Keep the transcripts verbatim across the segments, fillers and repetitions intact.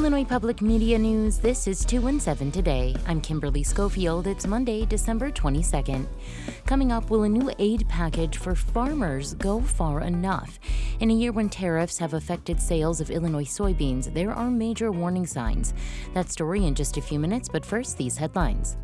Illinois Public Media News, this is two in seven Today. I'm Kimberly Schofield. It's Monday, December twenty-second. Coming up, will a new aid package for farmers go far enough? In a year when tariffs have affected sales of Illinois soybeans, there are major warning signs. That story in just a few minutes, but first, these headlines.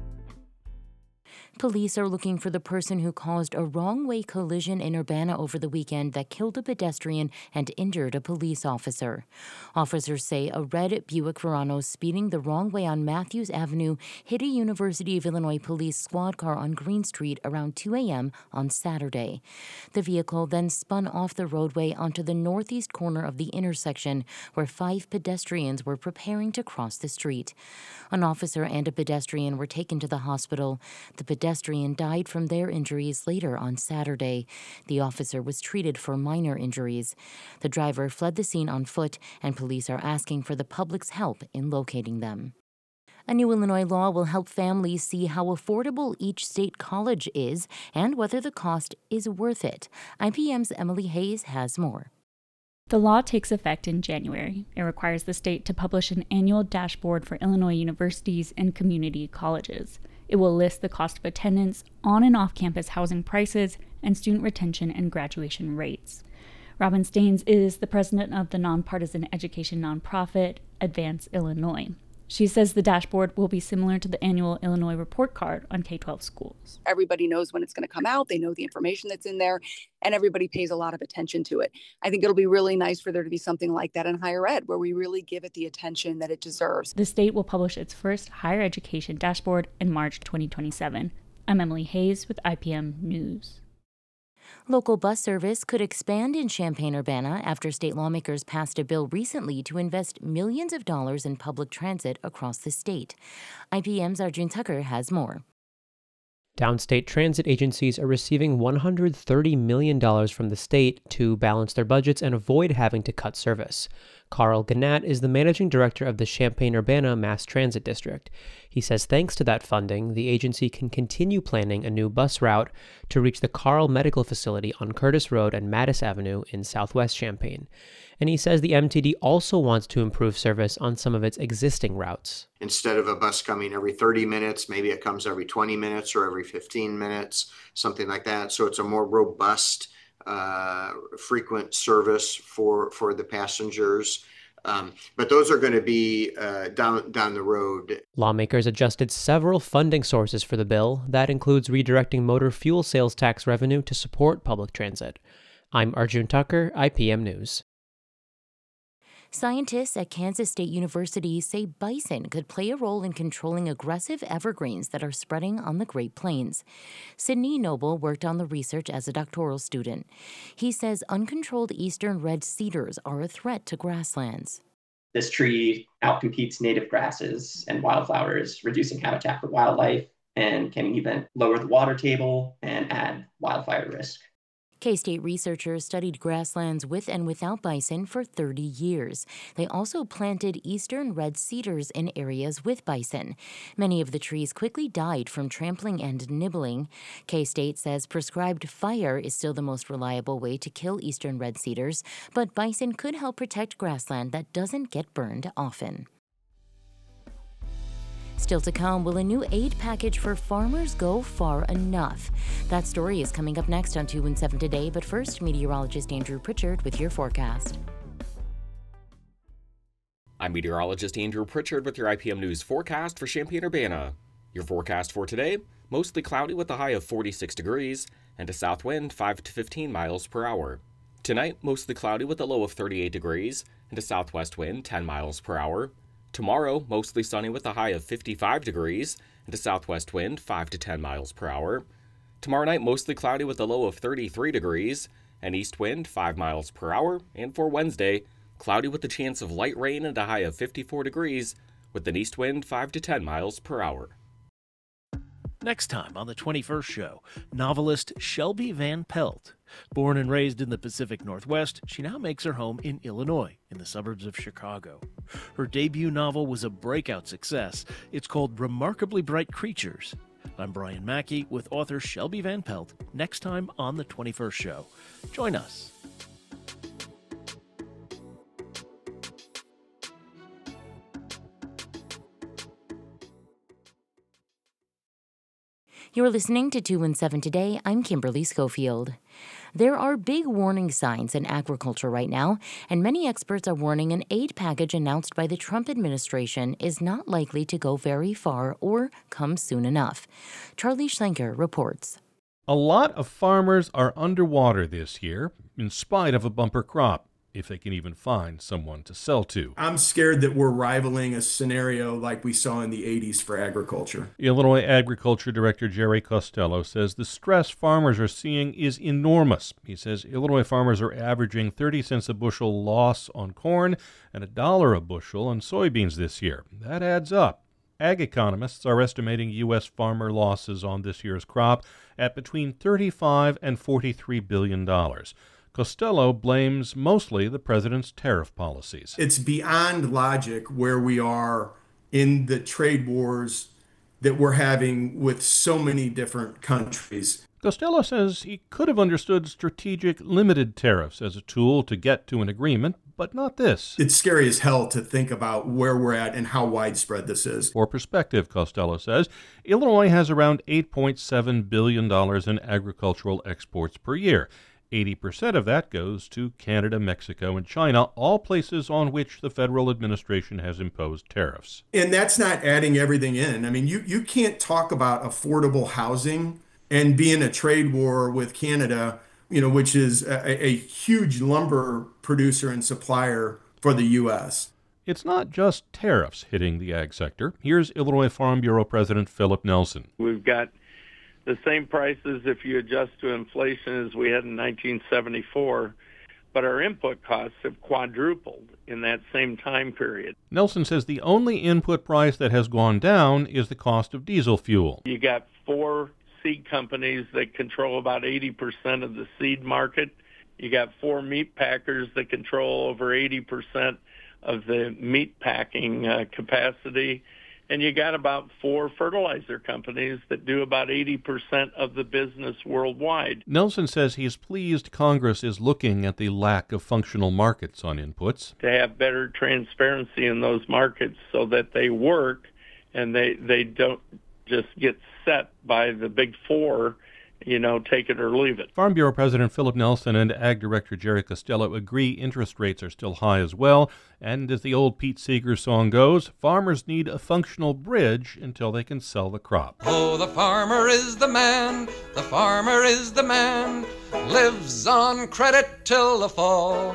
Police are looking for the person who caused a wrong-way collision in Urbana over the weekend that killed a pedestrian and injured a police officer. Officers say a red Buick Verano speeding the wrong way on Matthews Avenue hit a University of Illinois police squad car on Green Street around two a.m. on Saturday. The vehicle then spun off the roadway onto the northeast corner of the intersection, where five pedestrians were preparing to cross the street. An officer and a pedestrian were taken to the hospital. The pedestrian died from their injuries later on Saturday. The officer was treated for minor injuries. The driver fled the scene on foot, and police are asking for the public's help in locating them. A new Illinois law will help families see how affordable each state college is and whether the cost is worth it. I P M's Emily Hayes has more. The law takes effect in January. It requires the state to publish an annual dashboard for Illinois universities and community colleges. It will list the cost of attendance, on and off-campus housing prices, and student retention and graduation rates. Robin Staines is the president of the nonpartisan education nonprofit Advance Illinois. She says the dashboard will be similar to the annual Illinois report card on K twelve schools. Everybody knows when it's going to come out. They know the information that's in there, and everybody pays a lot of attention to it. I think it'll be really nice for there to be something like that in higher ed, where we really give it the attention that it deserves. The state will publish its first higher education dashboard in March twenty twenty-seven. I'm Emily Hayes with I P M News. Local bus service could expand in Champaign-Urbana after state lawmakers passed a bill recently to invest millions of dollars in public transit across the state. I P M's Arjun Tucker has more. Downstate transit agencies are receiving one hundred thirty million dollars from the state to balance their budgets and avoid having to cut service. Carl Gannat is the managing director of the Champaign-Urbana Mass Transit District. He says thanks to that funding, the agency can continue planning a new bus route to reach the Carl Medical Facility on Curtis Road and Mattis Avenue in southwest Champaign. And he says the M T D also wants to improve service on some of its existing routes. Instead of a bus coming every thirty minutes, maybe it comes every twenty minutes or every fifteen minutes, something like that. So it's a more robust, uh, frequent service for, for the passengers. Um, but those are going to be uh, down down the road. Lawmakers adjusted several funding sources for the bill. That includes redirecting motor fuel sales tax revenue to support public transit. I'm Arjun Tucker, I P M News. Scientists at Kansas State University say bison could play a role in controlling aggressive evergreens that are spreading on the Great Plains. Sidney Noble worked on the research as a doctoral student. He says uncontrolled eastern red cedars are a threat to grasslands. This tree outcompetes native grasses and wildflowers, reducing habitat for wildlife, and can even lower the water table and add wildfire risk. K-State researchers studied grasslands with and without bison for thirty years. They also planted eastern red cedars in areas with bison. Many of the trees quickly died from trampling and nibbling. K-State says prescribed fire is still the most reliable way to kill eastern red cedars, but bison could help protect grassland that doesn't get burned often. Still to come, will a new aid package for farmers go far enough? That story is coming up next on two in seven Today, but first, meteorologist Andrew Pritchard with your forecast. I'm meteorologist Andrew Pritchard with your I P M News forecast for Champaign-Urbana. Your forecast for today, mostly cloudy with a high of forty-six degrees and a south wind five to fifteen miles per hour. Tonight, mostly cloudy with a low of thirty-eight degrees and a southwest wind ten miles per hour. Tomorrow, mostly sunny with a high of fifty-five degrees and a southwest wind five to ten miles per hour. Tomorrow night, mostly cloudy with a low of thirty-three degrees and east wind five miles per hour. And for Wednesday, cloudy with a chance of light rain and a high of fifty-four degrees with an east wind five to ten miles per hour. Next time on the twenty-first show, novelist Shelby Van Pelt. Born and raised in the Pacific Northwest, she now makes her home in Illinois, in the suburbs of Chicago. Her debut novel was a breakout success. It's called Remarkably Bright Creatures. I'm Brian Mackey with author Shelby Van Pelt, next time on the twenty-first show. Join us. You're listening to two one seven Today. I'm Kimberly Schofield. There are big warning signs in agriculture right now, and many experts are warning an aid package announced by the Trump administration is not likely to go very far or come soon enough. Charlie Schlenker reports. A lot of farmers are underwater this year, in spite of a bumper crop, if they can even find someone to sell to. I'm scared that we're rivaling a scenario like we saw in the eighties for agriculture. Illinois Agriculture Director Jerry Costello says the stress farmers are seeing is enormous. He says Illinois farmers are averaging thirty cents a bushel loss on corn and a dollar a bushel on soybeans this year. That adds up. Ag economists are estimating U S farmer losses on this year's crop at between thirty-five and forty-three billion dollars. Costello blames mostly the president's tariff policies. It's beyond logic where we are in the trade wars that we're having with so many different countries. Costello says he could have understood strategic limited tariffs as a tool to get to an agreement, but not this. It's scary as hell to think about where we're at and how widespread this is. For perspective, Costello says, Illinois has around eight point seven billion dollars in agricultural exports per year. eighty percent of that goes to Canada, Mexico, and China, all places on which the federal administration has imposed tariffs. And that's not adding everything in. I mean, you, you can't talk about affordable housing and be in a trade war with Canada, you know, which is a, a huge lumber producer and supplier for the U S. It's not just tariffs hitting the ag sector. Here's Illinois Farm Bureau President Philip Nelson. We've got the same prices if you adjust to inflation as we had in nineteen seventy-four, but our input costs have quadrupled in that same time period. Nelson says the only input price that has gone down is the cost of diesel fuel. You got four seed companies that control about eighty percent of the seed market. You got four meat packers that control over eighty percent of the meat packing uh, capacity. And you got about four fertilizer companies that do about eighty percent of the business worldwide. Nelson says he is pleased Congress is looking at the lack of functional markets on inputs. To have better transparency in those markets so that they work and they, they don't just get set by the big four, you know, take it or leave it. Farm Bureau President Philip Nelson and Ag Director Jerry Costello agree interest rates are still high as well. And as the old Pete Seeger song goes, farmers need a functional bridge until they can sell the crop. Oh, the farmer is the man, the farmer is the man, lives on credit till the fall.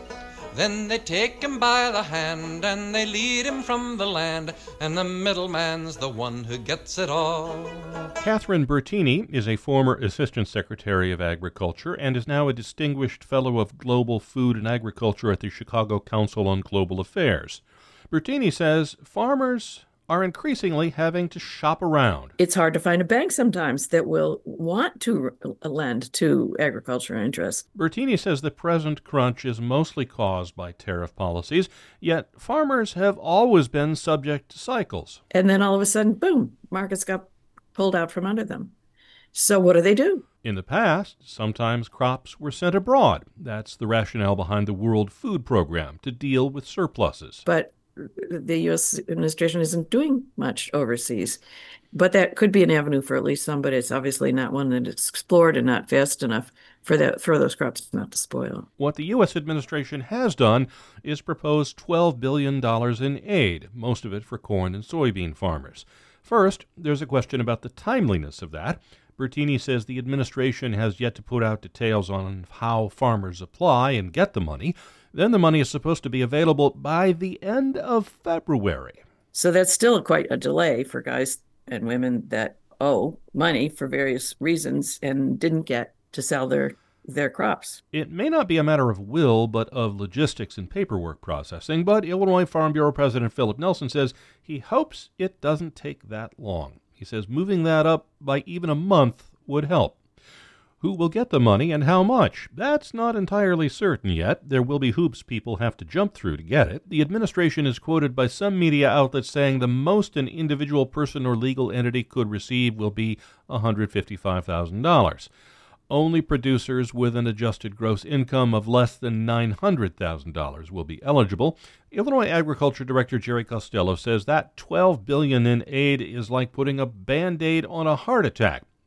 Then they take him by the hand and they lead him from the land, and the middleman's the one who gets it all. Catherine Bertini is a former Assistant Secretary of Agriculture and is now a Distinguished Fellow of Global Food and Agriculture at the Chicago Council on Global Affairs. Bertini says farmers are increasingly having to shop around. It's hard to find a bank sometimes that will want to lend to agriculture interests. Bertini says the present crunch is mostly caused by tariff policies, yet farmers have always been subject to cycles. And then all of a sudden, boom, markets got pulled out from under them. So what do they do? In the past, sometimes crops were sent abroad. That's the rationale behind the World Food Program, to deal with surpluses. But the U S administration isn't doing much overseas. But that could be an avenue for at least some, but it's obviously not one that is explored and not fast enough for, that, for those crops not to spoil. What the U S administration has done is propose twelve billion dollars in aid, most of it for corn and soybean farmers. First, there's a question about the timeliness of that. Bertini says the administration has yet to put out details on how farmers apply and get the money. Then the money is supposed to be available by the end of February. So that's still quite a delay for guys and women that owe money for various reasons and didn't get to sell their, their crops. It may not be a matter of will, but of logistics and paperwork processing. But Illinois Farm Bureau President Philip Nelson says he hopes it doesn't take that long. He says moving that up by even a month would help. Who will get the money and how much? That's not entirely certain yet. There will be hoops people have to jump through to get it. The administration is quoted by some media outlets saying the most an individual person or legal entity could receive will be one hundred fifty-five thousand dollars. Only producers with an adjusted gross income of less than nine hundred thousand dollars will be eligible. Illinois Agriculture Director Jerry Costello says that twelve billion dollars in aid is like putting a Band-Aid on a heart attack.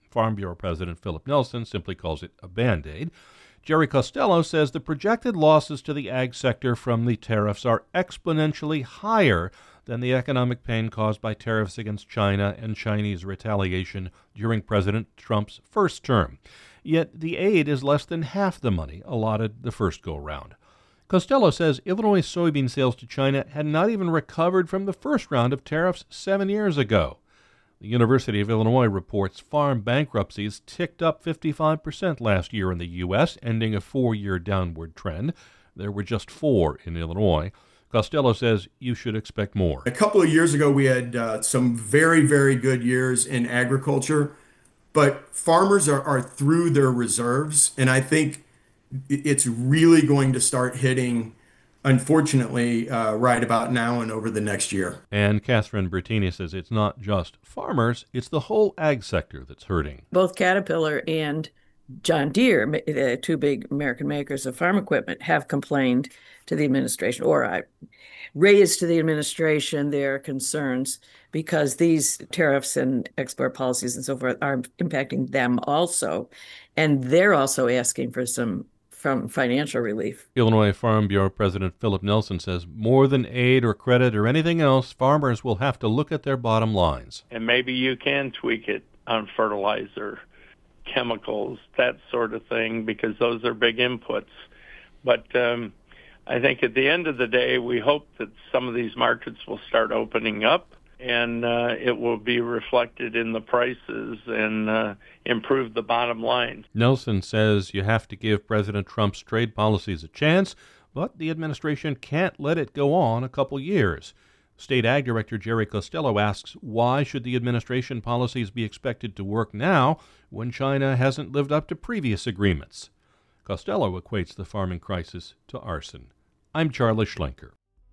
Farm Bureau President Philip Nelson simply calls it a Band-Aid. Jerry Costello says the projected losses to the ag sector from the tariffs are exponentially higher than the economic pain caused by tariffs against China and Chinese retaliation during President Trump's first term. Yet the aid is less than half the money allotted the first go-round. Costello says Illinois soybean sales to China had not even recovered from the first round of tariffs seven years ago. The University of Illinois reports farm bankruptcies ticked up fifty-five percent last year in the U S, ending a four-year downward trend. There were just four in Illinois. Costello says you should expect more. A couple of years ago, we had uh, some very, very good years in agriculture, but farmers are, are through their reserves, and I think it's really going to start hitting, unfortunately, uh, right about now and over the next year. And Catherine Bertini says it's not just farmers, it's the whole ag sector that's hurting. Both Caterpillar and John Deere, the two big American makers of farm equipment, have complained to the administration, or I raised to the administration their concerns because these tariffs and export policies and so forth are impacting them also. And they're also asking for some from financial relief. Illinois Farm Bureau President Philip Nelson says more than aid or credit or anything else, farmers will have to look at their bottom lines. And maybe you can tweak it on fertilizer, chemicals, that sort of thing, because those are big inputs. But um, I think at the end of the day, we hope that some of these markets will start opening up, and uh, it will be reflected in the prices and uh, improve the bottom line. Nelson says you have to give President Trump's trade policies a chance, but the administration can't let it go on a couple years. State Ag Director Jerry Costello asks, why should the administration policies be expected to work now when China hasn't lived up to previous agreements? Costello equates the farming crisis to arson. I'm Charlie Schlenker.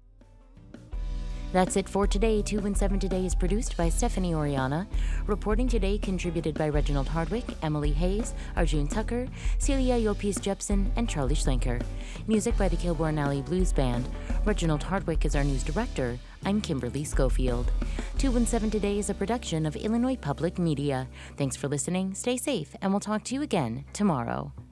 That's it for today. two one seven Today is produced by Stephanie Oriana. Reporting today contributed by Reginald Hardwick, Emily Hayes, Arjun Tucker, Celia Yopis Jepson, and Charlie Schlenker. Music by the Kilbourne Alley Blues Band. Reginald Hardwick is our news director. I'm Kimberly Schofield. two one seven Today is a production of Illinois Public Media. Thanks for listening, stay safe, and we'll talk to you again tomorrow.